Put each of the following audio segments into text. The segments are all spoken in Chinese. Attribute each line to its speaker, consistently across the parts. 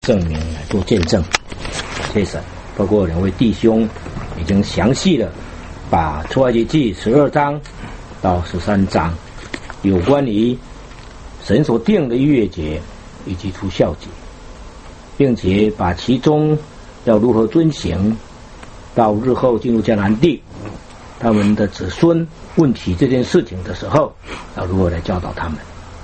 Speaker 1: 证明来做见证。谢神，包括两位弟兄已经详细的把出埃及记12章到13章有关于神所定的逾越节以及除酵节，并且把其中要如何遵行，到日后进入迦南地，他们的子孙问起这件事情的时候，要如何来教导他们。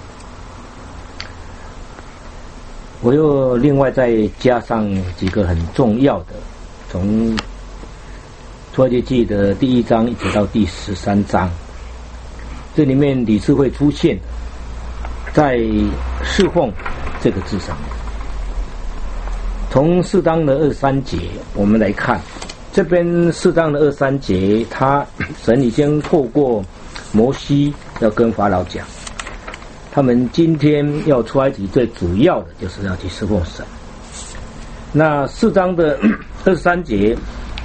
Speaker 1: 我又另外再加上几个很重要的，从出埃及记的第1章一直到第13章，这里面屡次会出现在侍奉这个字上面。从4章的23节我们来看，这边4章的23节，神已经透过摩西要跟法老讲，他们今天要出埃及最主要的就是要去侍奉神。那4章的23节，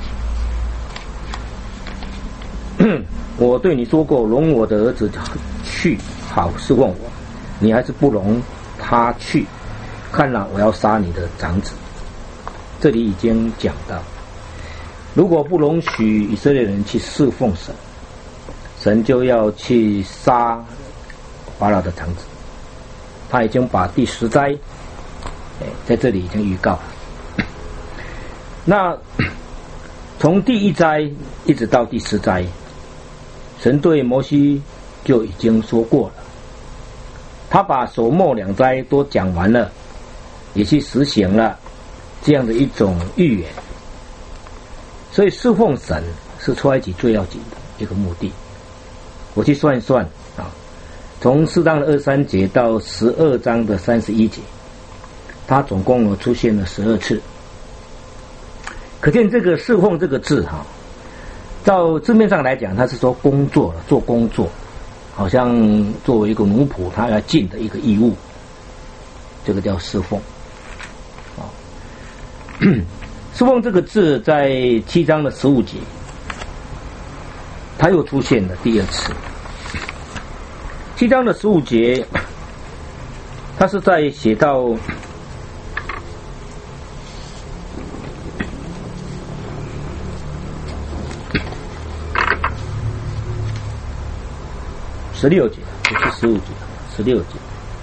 Speaker 1: 我对你说过，容我的儿子去好侍奉我，你还是不容他去，看了我要杀你的长子。这里已经讲到，如果不容许以色列人去侍奉神，神就要去杀法老的长子。他已经把第10灾在这里已经预告了。那从第1灾一直到第10灾，神对摩西就已经说过了，他把首末2灾都讲完了，也去实行了这样的一种预言。所以侍奉神是出埃及最要紧的一个目的。我去算一算啊，从4章的23节到12章的31节，它总共出现了12次。可见这个侍奉这个字哈，照字面上来讲，它是说工作了，做工作，好像作为一个奴仆他要尽的一个义务，这个叫侍奉。侍奉这个字在7章的15节，它又出现了第2次。7章的15节，它是在写到16节，不是15节，16节。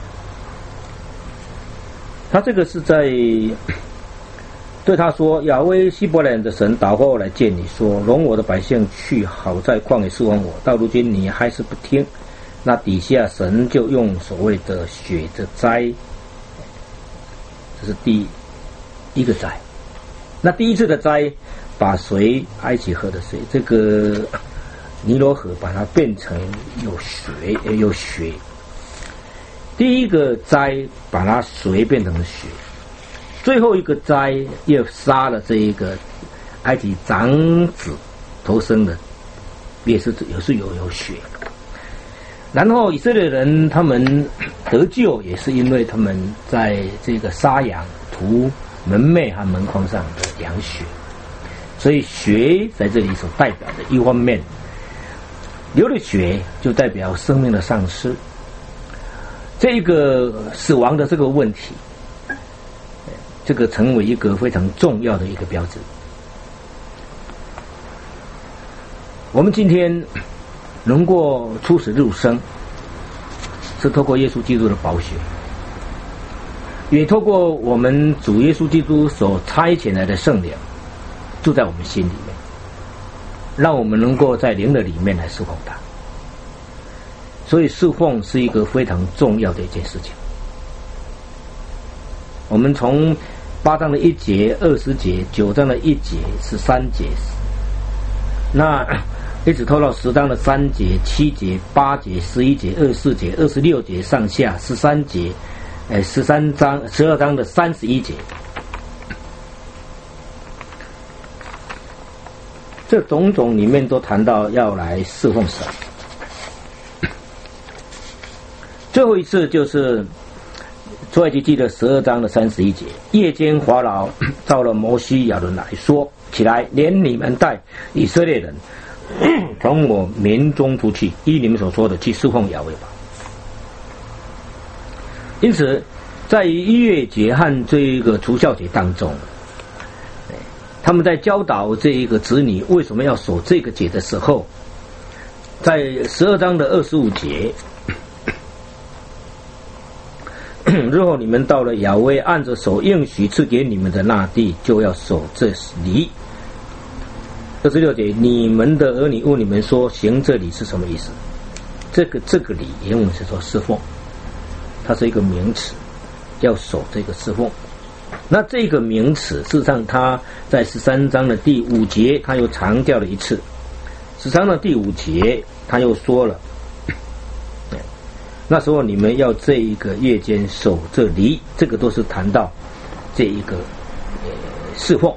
Speaker 1: 他这个是在对他说，亚威希伯来人的神祷告来见你说，容我的百姓去，好在旷野侍奉我，到如今你还是不听。那底下神就用所谓的血的灾，这是第一个灾。那第一次的灾，把水埃及河的水，这个尼罗河把它变成有血。第一个灾把它水变成血，最后一个灾又杀了这一个埃及长子头生的，也是有血。然后以色列人他们得救，也是因为他们在这个杀羊涂门楣和门框上的羊血，所以血在这里所代表的一方面，流的血就代表生命的丧失，这一个死亡的这个问题，这个成为一个非常重要的一个标志。我们今天能够出死入生，是透过耶稣基督的宝血，也透过我们主耶稣基督所差遣来的圣灵住在我们心里面，让我们能够在灵的里面来侍奉他。所以侍奉是一个非常重要的一件事情。我们从8章的1节、20节、9章的1节、13节，那一直拖到10章的3节、7节、8节、11节、24节、26节上下13节，12章的31节，这种种里面都谈到要来侍奉神。最后一次就是出埃及记的12章的31节，夜间法老召了摩西亚伦来说，起来，连你们带以色列人从我民中出去，依你们所说的去侍奉亚威吧。因此在于逾越节和这个除酵节当中，他们在教导这一个子女为什么要守这个节的时候，在12章的25节，日后你们到了亚威按着手应许赐给你们的那地，就要守这礼。26节，你们的儿女问你们说，行这礼是什么意思？这个礼原文是说侍奉，它是一个名词，要守这个侍奉。那这个名词事实上他在13章的第5节他又强调了一次，13章的第5节他又说了，那时候你们要这一个夜间守这礼，这个都是谈到这一个侍奉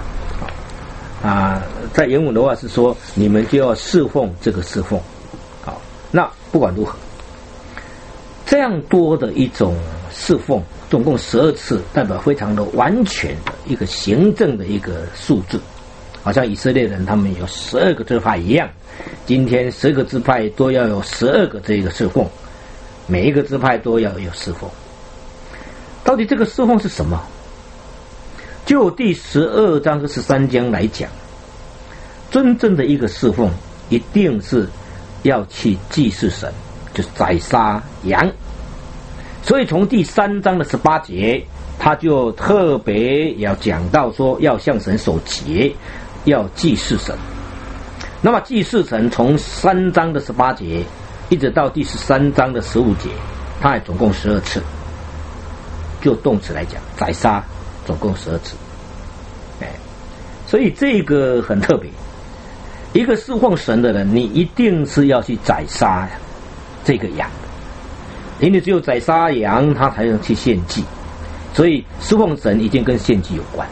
Speaker 1: 在原文的话是说你们就要侍奉这个侍奉。好，那不管如何，这样多的一种侍奉，总共12次，代表非常的完全的一个行政的一个数字，好像以色列人他们有12个支派一样，今天10个支派都要有12个这个侍奉，每一个支派都要有侍奉。到底这个侍奉是什么？就第12章和13章来讲，真正的一个侍奉一定是要去祭祀神，就是宰杀羊。所以从第3章的18节，他就特别要讲到说，要向神守节，要祭祀神。那么祭祀神从3章的18节一直到第13章的15节，它也总共12次。就动词来讲，宰杀总共12次。所以这个很特别。一个侍奉神的人，你一定是要去宰杀这个羊，因为只有宰杀羊，他才能去献祭。所以侍奉神一定跟献祭有关。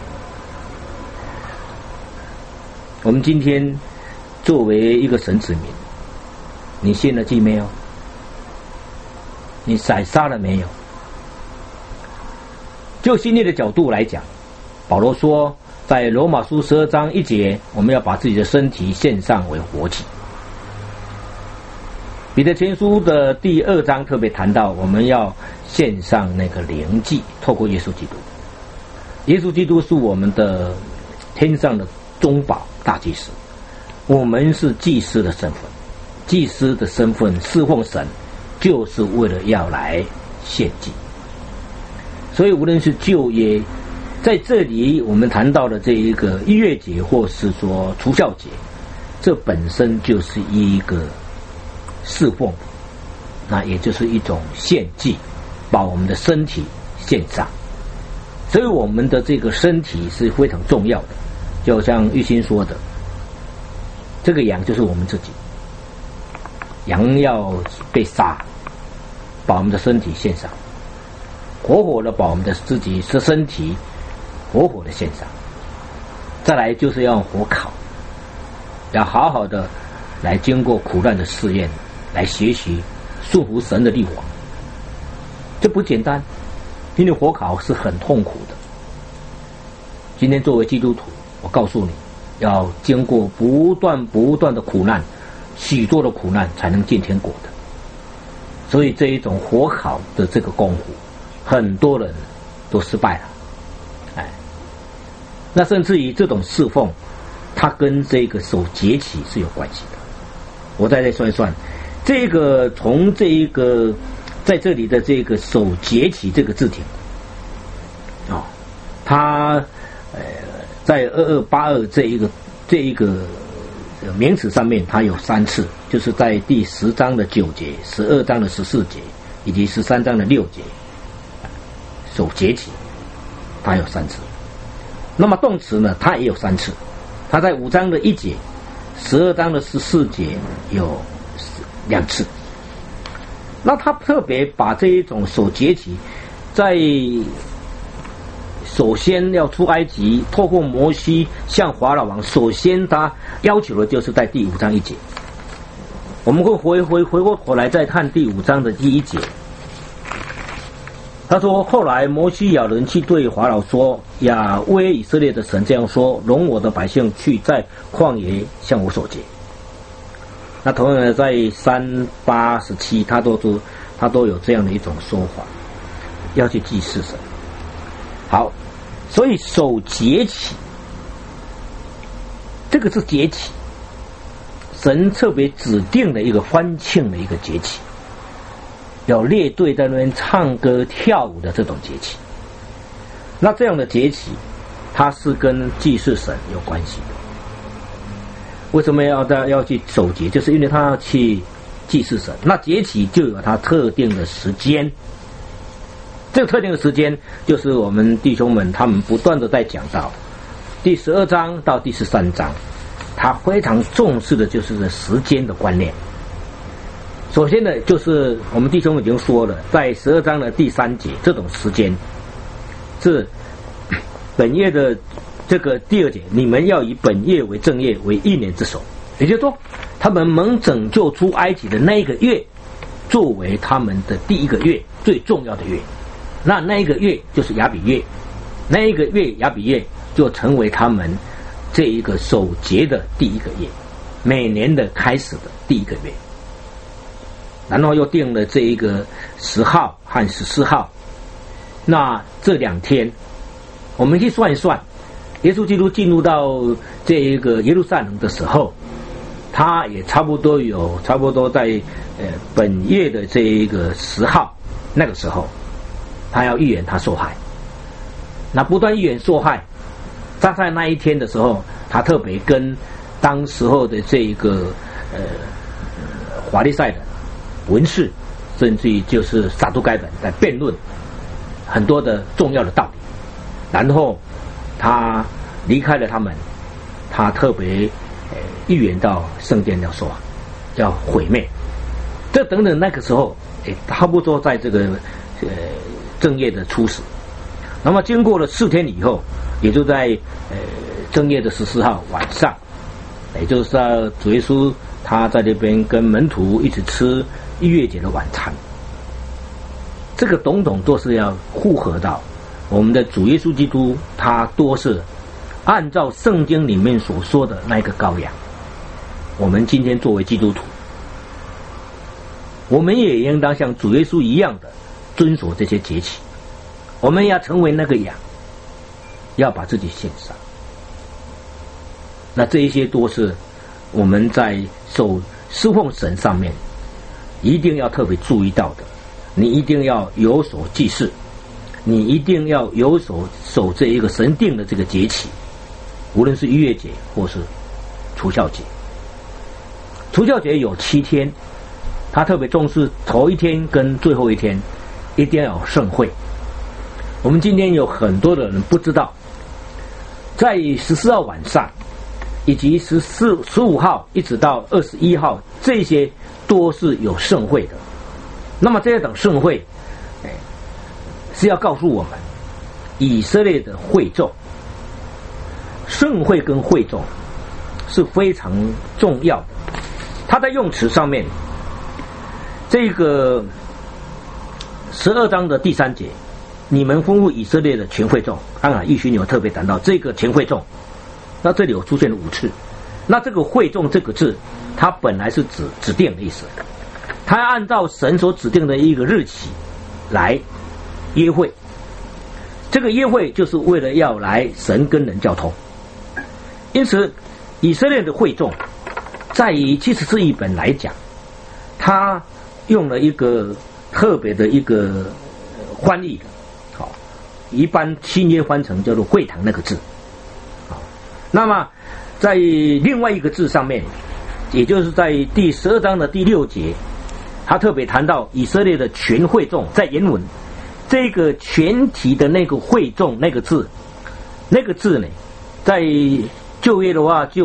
Speaker 1: 我们今天作为一个神子民，你献了祭没有？你宰杀了没有？就心理的角度来讲，保罗说在罗马书12章1节，我们要把自己的身体献上为活祭。彼得前书的第2章特别谈到，我们要献上那个灵祭，透过耶稣基督。耶稣基督是我们的天上的中保大祭司，我们是祭司的身份，祭司的身份侍奉神，就是为了要来献祭。所以无论是旧约，在这里我们谈到的这一个逾越节或是说除酵节，这本身就是一个侍奉，那也就是一种献祭，把我们的身体献上。所以我们的这个身体是非常重要的，就像玉心说的，这个羊就是我们自己，羊要被杀，把我们的身体献上，活活的把我们的自己的身体活活的献上。再来就是要火烤，要好好的来经过苦难的试验，来学习顺服神的律法。这不简单，因为火烤是很痛苦的。今天作为基督徒，我告诉你，要经过不断的苦难，许多的苦难才能进天国的。所以这一种火烤的这个功夫，很多人都失败了。那甚至于这种侍奉，它跟这个守节期是有关系的。我再算一算，这个从这一个在这里的这个守节期这个字体，它在2282这一个名词上面，它有3次，就是在第10章的9节、12章的14节以及13章的6节，守节期它有3次。那么动词呢，它也有3次，它在5章的1节、12章的14节有2次。那他特别把这一种守节期，在首先要出埃及，透过摩西向法老王，首先他要求的就是在第5章1节。我们会回过头来再看第5章的第1节。他说，后来摩西亚伦去对法老说，亚威以色列的神这样说，容我的百姓去在旷野向我守节。那同样的在3、8、17他都有这样的一种说法。 要去祭祀神。好，所以守节期，这个是节期，神特别指定的一个欢庆的一个节期，有列队在那边唱歌跳舞的这种节期。那这样的节期，它是跟祭祀神有关系的。为什么要去守节？就是因为他要去祭祀神。那节期就有它特定的时间，这个特定的时间就是我们弟兄们他们不断的在讲到第12章到第13章，他非常重视的就是这时间的观念。首先呢，就是我们弟兄已经说了，在12章的第3节，这种时间是本月的这个第2节，你们要以本月为正月，为1年之首。也就是说，他们蒙拯救出埃及的那一个月，作为他们的第一个月，最重要的月。那一个月就是亚比月，那一个月亚比月就成为他们这一个守节的第一个月，每年的开始的第一个月。然后又定了这一个10号和14号，那这2天，我们去算一算，耶稣基督进入到这一个耶路撒冷的时候，他也差不多在本月的这一个10号，那个时候他要预言他受害，那不断预言受害，在那一天的时候，他特别跟当时候的这一个法利赛人、文士，甚至于就是撒都该人在辩论很多的重要的道理，然后他离开了他们，他特别预言到圣殿要受啊，要毁灭，这等等那个时候，差不多在这个正月的初始。那么经过了4天以后，也就在正月的14号晚上，也就是主耶稣他在那边跟门徒一起吃逾越节的晚餐。这个种种都是要符合到我们的主耶稣基督，他多是按照圣经里面所说的那一个羔羊。我们今天作为基督徒，我们也应当像主耶稣一样的遵守这些节期，我们要成为那个羊，要把自己献上。那这一些都是我们在守侍奉神上面一定要特别注意到的。你一定要有所祭祀，你一定要有所守这一个神定的这个节期，无论是逾越节或是除酵节。除酵节有7天，他特别重视头1天跟最后1天一定要有盛会。我们今天有很多的人不知道，在14号晚上以及15号一直到21号，这些都是有盛会的。那么这种盛会是要告诉我们，以色列的会众，盛会跟会众是非常重要的。他在用词上面，这个12章的第3节，你们吩咐以色列的全会众，刚才义勋有特别谈到这个全会众，那这里有出现了5次。那这个会众这个字，它本来是指定的意思，他要按照神所指定的一个日期来约会。这个约会就是为了要来神跟人交通。因此以色列的会众在于74译本来讲，他用了一个特别的一个翻译，好，一般新约翻成叫做会堂那个字。好，那么在另外一个字上面，也就是在第12章的第6节，他特别谈到以色列的全会众，在原文这个全体的那个会众那个字呢，在旧约的话就是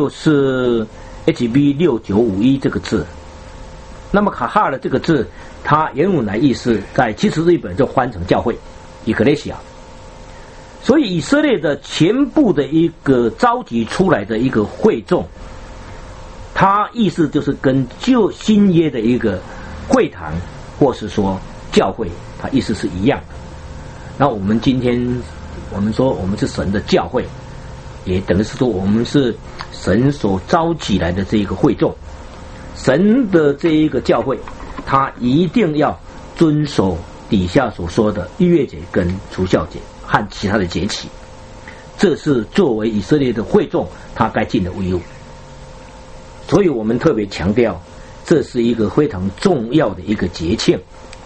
Speaker 1: HB6951 这个字。那么卡哈的这个字，它原文来意思在70译本就翻成教会 Ecclesia。 所以以色列的全部的一个召集出来的一个会众，它意思就是跟旧新约的一个会堂或是说教会，它意思是一样的。那我们今天我们说我们是神的教会，也等于是说我们是神所召集来的这一个会众。神的这一个教会，他一定要遵守底下所说的逾越节跟除酵节和其他的节期，这是作为以色列的会众他该尽的义务。所以我们特别强调，这是一个非常重要的一个节庆，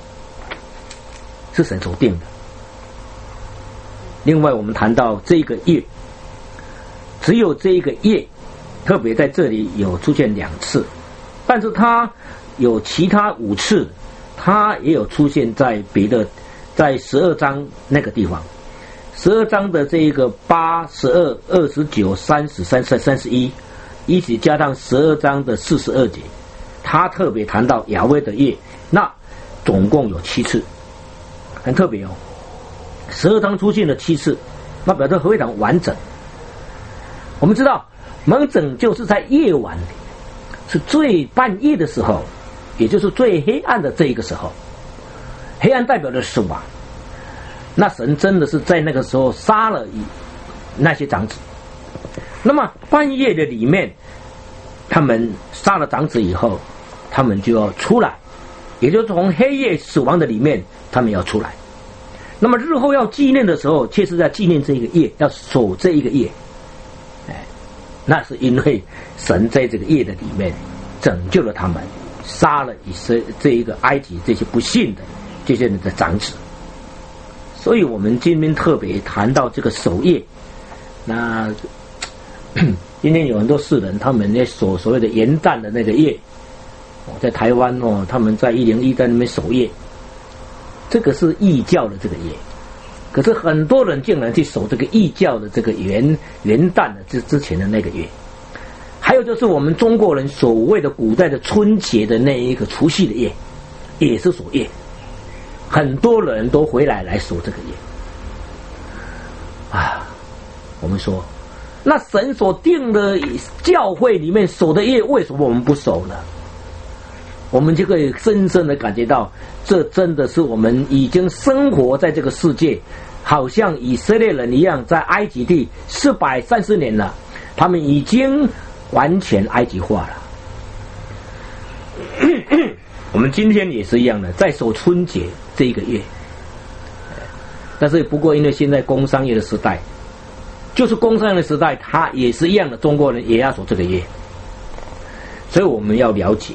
Speaker 1: 是神所定的。另外我们谈到这个月，只有这一个月特别在这里有出现2次，但是它有其他5次，它也有出现在别的，在12章那个地方，12章的这一个8、12、29、30、31，一起加上12章的42节，他特别谈到雅威的月，那总共有7次，很特别哦。12章出现了7次，那表示非常完整。我们知道完整就是在夜晚里，是最半夜的时候，也就是最黑暗的这一个时候。黑暗代表的是死亡，那神真的是在那个时候杀了那些长子。那么半夜的里面，他们杀了长子以后，他们就要出来，也就是从黑夜死亡的里面他们要出来。那么日后要纪念的时候，却是在纪念这一个夜，要守这一个夜。那是因为神在这个夜的里面拯救了他们，杀了这一个埃及这些不信的这些人的长子。所以我们今天特别谈到这个守夜。那今天有很多世人，他们在守所谓的元旦的那个夜，在台湾他们在101在那边守夜，这个是异教的这个夜。可是很多人竟然去守这个异教的这个元旦的之前的那个月。还有就是我们中国人所谓的古代的春节的那一个除夕的夜，也是守夜，很多人都回来守这个夜啊。我们说，那神所定的教会里面守的夜，为什么我们不守呢？我们就可以深深的感觉到，这真的是我们已经生活在这个世界，好像以色列人一样，在埃及地430年了，他们已经完全埃及化了。我们今天也是一样的，在守春节这一个月，但是不过因为现在工商业的时代，就是工商业的时代，它也是一样的，中国人也要守这个月。所以我们要了解，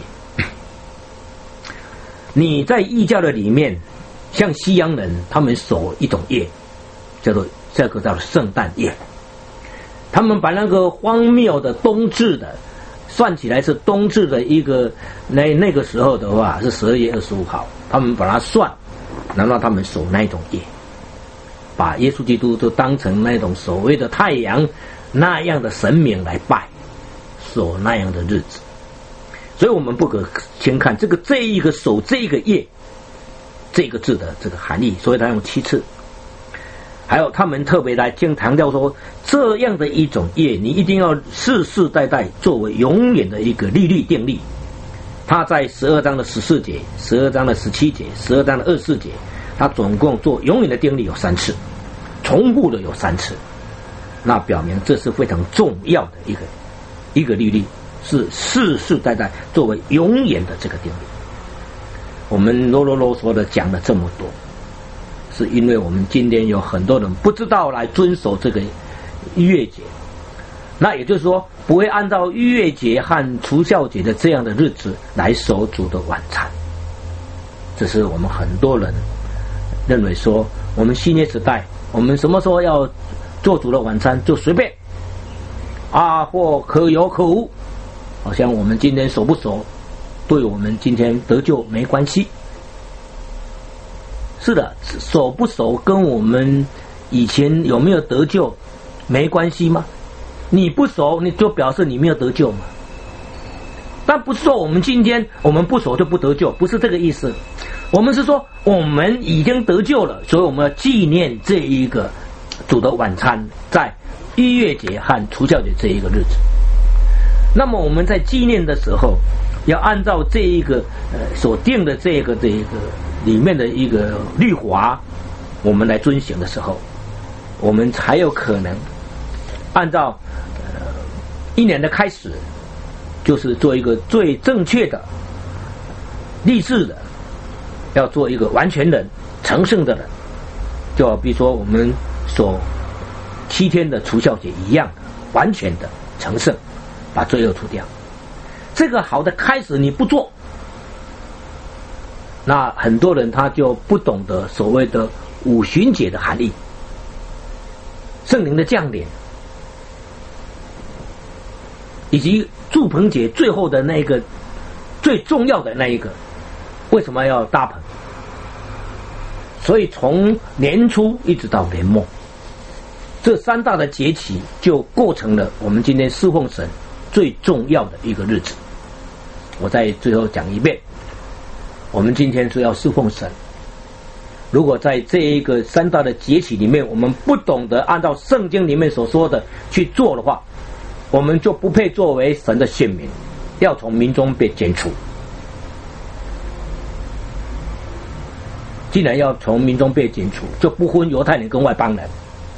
Speaker 1: 你在异教的里面，像西洋人他们守一种夜，叫做圣诞夜。他们把那个荒谬的冬至的算起来是冬至的一个那个时候的话是12月25号，他们把它算，然后他们守那一种夜，把耶稣基督就当成那种所谓的太阳那样的神明来拜，守那样的日子。所以我们不可先看这一个守这一个夜这个字的这个含义，所以他用7次。还有他们特别来强调说，这样的一种业，你一定要世世代代作为永远的一个律例定例。他在12章的14节、12章的17节、12章的24节，他总共做永远的定例有3次，重复的有3次，那表明这是非常重要的一个律例，是世世代代作为永远的这个定例。我们啰嗦的讲了这么多，是因为我们今天有很多人不知道来遵守这个逾越节，那也就是说不会按照逾越节和除酵节的这样的日子来守主的晚餐。这是我们很多人认为说，我们新约时代我们什么时候要做主的晚餐就随便啊，或可有可无，好像我们今天守不守对我们今天得救没关系。是的，守不守跟我们以前有没有得救没关系吗？你不守你就表示你没有得救吗？但不是说我们今天我们不守就不得救，不是这个意思。我们是说我们已经得救了，所以我们要纪念这一个主的晚餐，在逾越节和除酵节这一个日子。那么我们在纪念的时候，要按照这一个所定的这个里面的一个律法，我们来遵行的时候，我们才有可能按照一年的开始，就是做一个最正确的立志的，要做一个完全人， 成圣的人，就比如说我们所7天的除酵节一样的，完全的成圣，把罪恶除掉。这个好的开始你不做，那很多人他就不懂得所谓的五旬节的含义，圣灵的降临，以及祝棚节最后的那个最重要的那一个，为什么要大棚？所以从年初一直到年末，这3大的节期就构成了我们今天侍奉神最重要的一个日子。我再最后讲一遍，我们今天是要侍奉神，如果在这一个3大的节期里面，我们不懂得按照圣经里面所说的去做的话，我们就不配作为神的选民，要从民中被剪除。既然要从民中被剪除，就不分犹太人跟外邦人。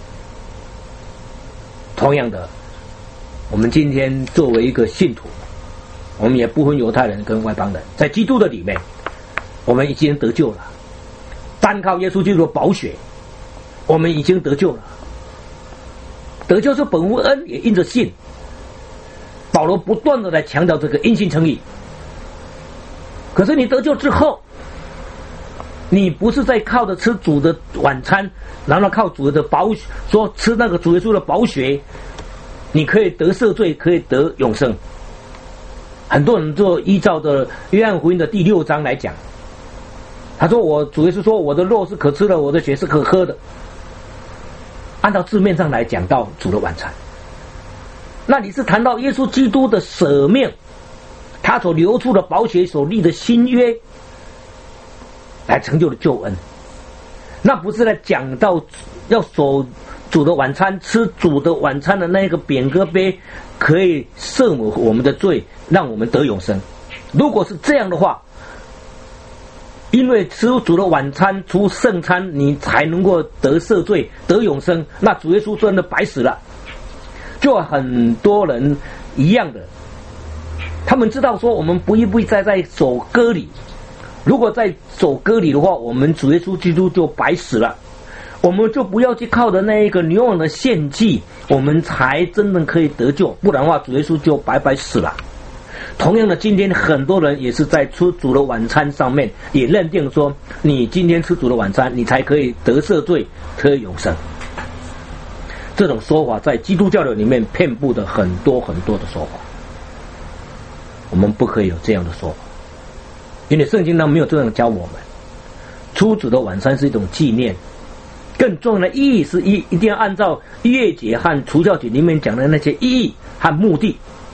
Speaker 1: 同样的，我们今天作为一个信徒，我们也不分犹太人跟外邦人，在基督的里面，我们已经得救了。单靠耶稣基督的宝血，我们已经得救了。得救是本乎恩，也因着信。保罗不断的来强调这个因信称义。可是你得救之后，你不是在靠着吃主的晚餐，然后靠主的宝血，说吃那个主耶稣的宝血，你可以得赦罪，可以得永生。很多人就依照着约翰福音的第6章来讲，他说主耶稣说我的肉是可吃的，我的血是可喝的。按照字面上来讲到主的晚餐，那你是谈到耶稣基督的舍命，他所流出的宝血所立的新约来成就的救恩，那不是来讲到要守主的晚餐，吃主的晚餐的那个扁鸽杯可以赦免我们的罪，让我们得永生。如果是这样的话，因为吃主的晚餐出圣餐，你才能够得赦罪得永生，那主耶稣真的白死了。就很多人一样的，他们知道说我们不必再在守割礼，如果在守割礼的话，我们主耶稣基督就白死了，我们就不要去靠着那一个牛羊的献祭，我们才真正可以得救，不然的话主耶稣就白白死了。同样的，今天很多人也是在吃主的晚餐上面也认定说，你今天吃主的晚餐，你才可以得赦罪得永生。这种说法在基督教的里面遍布的很多很多的说法，我们不可以有这样的说法，因为圣经上没有这样教我们。出主的晚餐是一种纪念，更重要的意义是一定要按照逾越节和除酵节里面讲的那些意义和目的，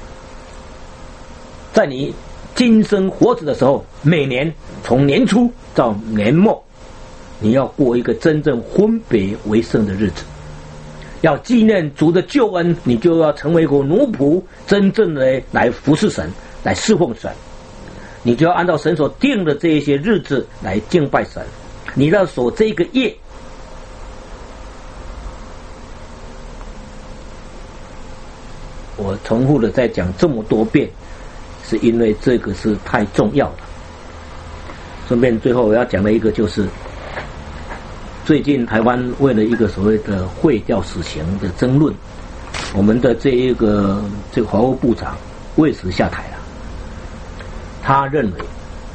Speaker 1: 在你今生活着的时候，每年从年初到年末，你要过一个真正分别为圣的日子，要纪念主的救恩，你就要成为一个奴仆，真正的来服侍神，来侍奉神。你就要按照神所定的这一些日子来敬拜神，你要守这个业。我重复的再讲这么多遍，是因为这个是太重要了。顺便最后我要讲的一个就是，最近台湾为了一个所谓的废掉死刑的争论，我们的这个法务部长为此下台了。他认为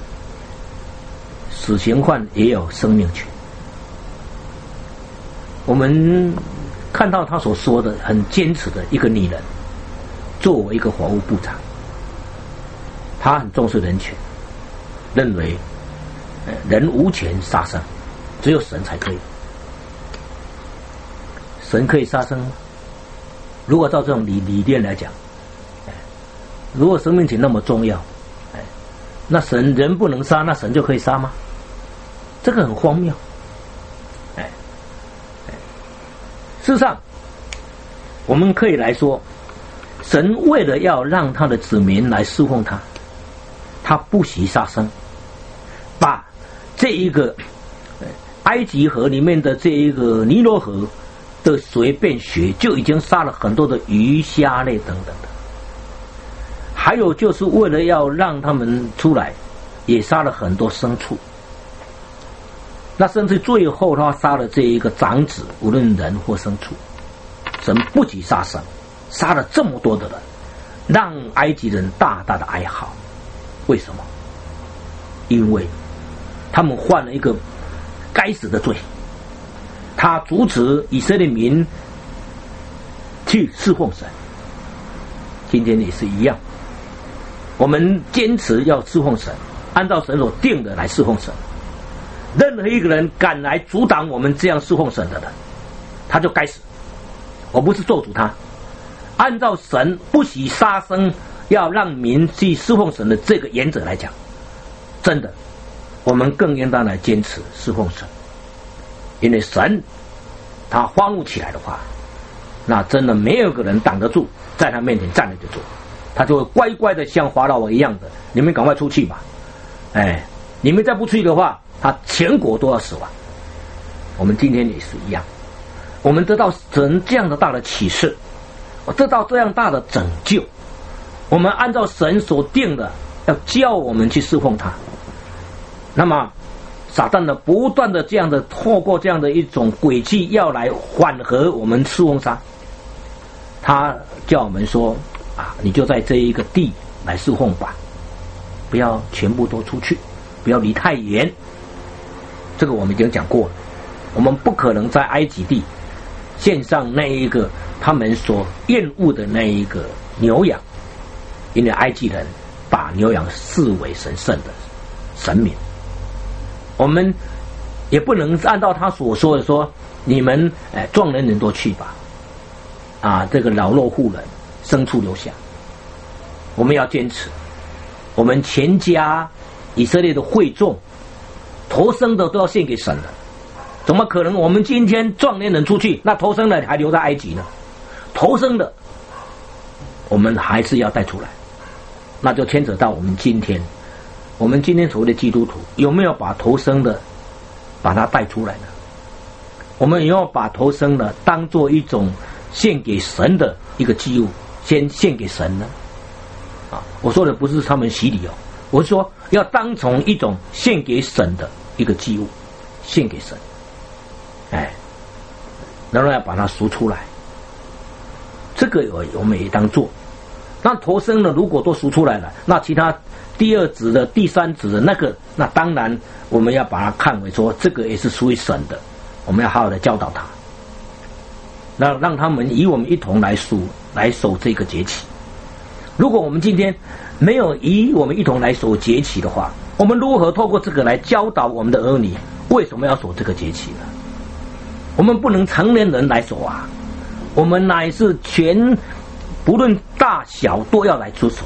Speaker 1: 死刑犯也有生命权。我们看到他所说的很坚持的一个女人，作为一个法务部长，他很重视人权，认为人无权杀生，只有神才可以。神可以杀生吗？如果照这种理念来讲，如果生命权那么重要，那神人不能杀，那神就可以杀吗？这个很荒谬。事实上，我们可以来说，神为了要让他的子民来侍奉他，他不惜杀生，把这一个埃及河里面的这一个尼罗河的水变血，就已经杀了很多的鱼虾类等等的。还有就是为了要让他们出来，也杀了很多牲畜。 那甚至最后他杀了这一个长子，无论人或牲畜，神不仅杀生，杀了这么多的人，让埃及人大大的哀嚎。为什么？因为他们犯了一个该死的罪，他阻止以色列民去侍奉神。今天也是一样，我们坚持要侍奉神，按照神所定的来侍奉神。任何一个人敢来阻挡我们这样侍奉神的人，他就该死。我不是咒诅他，按照神不许杀生，要让民去侍奉神的这个原则来讲，真的我们更应当来坚持侍奉神。因为神他发怒起来的话，那真的没有个人挡得住，在他面前站立得住，他就会乖乖的像法老王一样的，你们赶快出去吧，你们再不出去的话，他全国都要死亡。我们今天也是一样，我们得到神这样的大的启示，得到这样大的拯救，我们按照神所定的，要叫我们去侍奉他。那么撒旦呢，不断的这样的透过这样的一种诡计，要来缓和我们侍奉他。他叫我们说你就在这一个地来侍奉吧，不要全部都出去，不要离太远。这个我们已经讲过了，我们不可能在埃及地献上那一个他们所厌恶的那一个牛羊，因为埃及人把牛羊视为神圣的神明。我们也不能按照他所说的说，你们壮人人都去吧，这个老弱妇人牲畜留下。我们要坚持，我们全家以色列的会众头生的都要献给神了，怎么可能我们今天壮年人出去，那头生的还留在埃及呢？头生的我们还是要带出来，那就牵扯到我们今天所谓的基督徒有没有把头生的把它带出来呢？我们也要把头生的当做一种献给神的一个祭物，先献给神呢？我说的不是他们洗礼我是说要当成一种献给神的一个祭物，献给神，然后要把它赎出来。这个我们也当做。那头生的如果都赎出来了，那其他第二子的、第三子的那当然我们要把它看为说这个也是属于神的，我们要好好的教导他，让他们以我们一同来守这个节期。如果我们今天没有以我们一同来守节期的话，我们如何透过这个来教导我们的儿女为什么要守这个节期呢？我们不能成年人来守我们乃是不论大小都要来遵守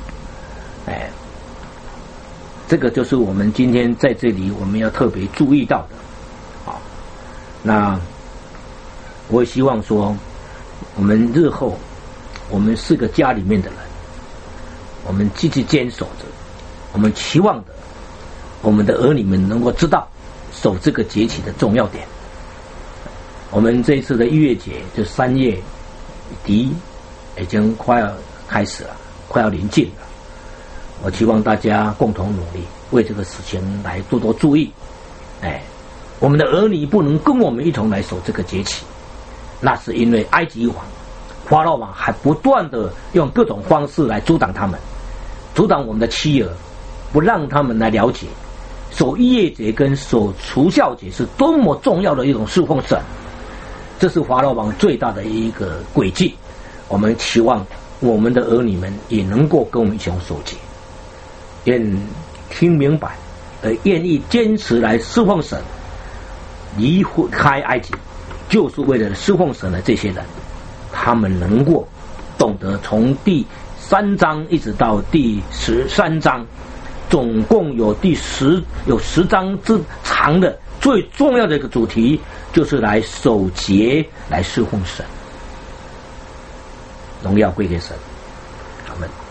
Speaker 1: 这个就是我们今天在这里我们要特别注意到的。那我也希望说，我们日后我们是个家里面的人，我们继续坚守着，我们期望的我们的儿女们能够知道守这个节期的重要点。我们这一次的逾越节就3月底已经快要开始了，快要临近了。我期望大家共同努力，为这个事情来多多注意。我们的儿女不能跟我们一同来守这个节期，那是因为埃及王法老王还不断的用各种方式来阻挡他们，阻挡我们的妻儿，不让他们来了解守逾越节跟守除酵节是多么重要的一种侍奉神。这是法老王最大的一个诡计。我们期望我们的儿女们也能够跟我们一起守节，愿听明白愿意坚持来侍奉神，离开埃及就是为了侍奉神的这些人，他们能够懂得从第3章一直到第13章，总共有10章之长的最重要的一个主题，就是来守节，来侍奉神。荣耀归给神，阿们。